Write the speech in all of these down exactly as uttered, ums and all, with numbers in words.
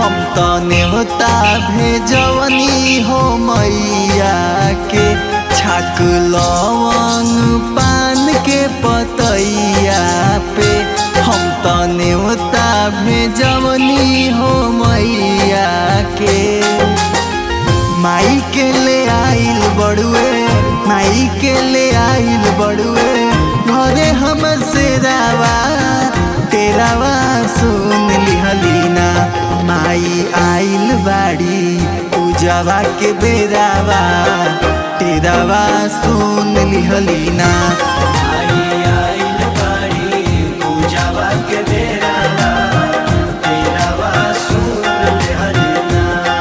हम तो नेवता भेजवनी हो मैया के छाक लवंग पान के पतैया पे। हम तो नेवता भेजवनी हो मैया के। माई के ले आइल बड़ुए माई के ले आइल बड़ुए घरे हम से रावा तेरावा सुन लिहलीना। माई आइल बाड़ी पूजावा के बेरावा तेरावा सुन लिहलीना। माई आइल बाड़ी पूजावा के बेरावा तेरावा सुन लिहलीना।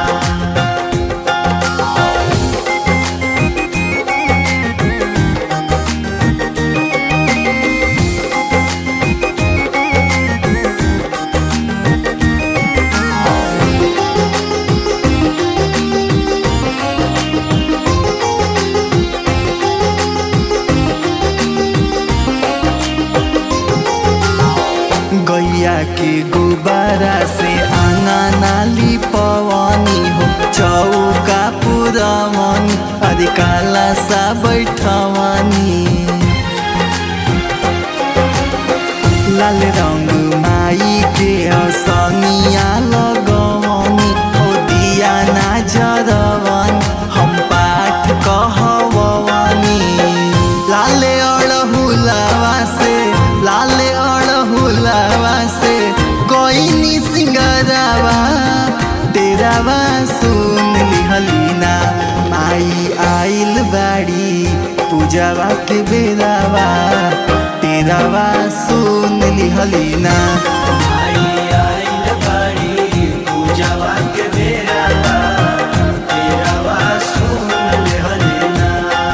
गैया के गुब्बारा से आंगन नाली पवनी हो चौका पुरवनी अरे काला सा बैठवनी। लाल रंग माई के असनिया लगवनी हो दिया ना जरवनी हम पाठ कहवनी। लाले अड़हुलावा से लाले अड़हुलावा से कोई नी सिंगरावा तेरावा सुन लिहलीना। माई आइल बाड़ी पूजावा के बेरावा तेरावा सुन लिहलीना। माई आइल बाड़ी पूजावा के बेरावा तेरावा सुन लिहलीना।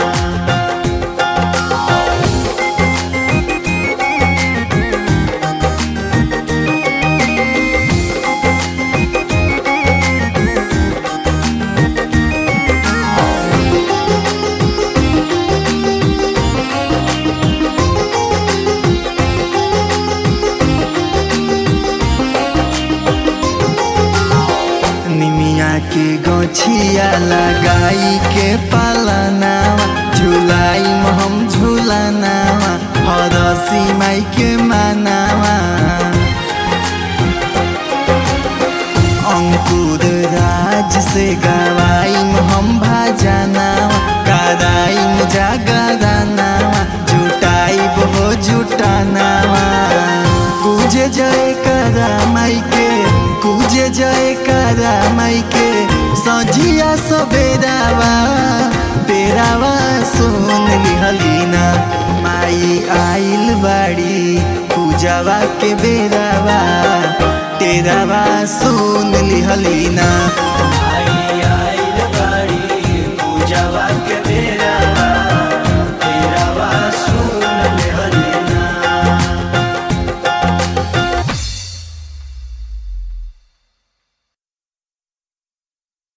निमिया के गछिया लगाई के पालनावा झुलाई हम झुलानावा हरसी माई के मानावा। अंकुर राज से गवाई हम भाजनावा कराई जागरानावा जुटाई हो जुटानावा। पूजे जय करा माई के पूजे जय करा माई के सझिया सबेरावा तेरावा सुन लिहलीना। माई आइल बाड़ी पूजावा के बेरावा तेरावा सुन लिहलीना।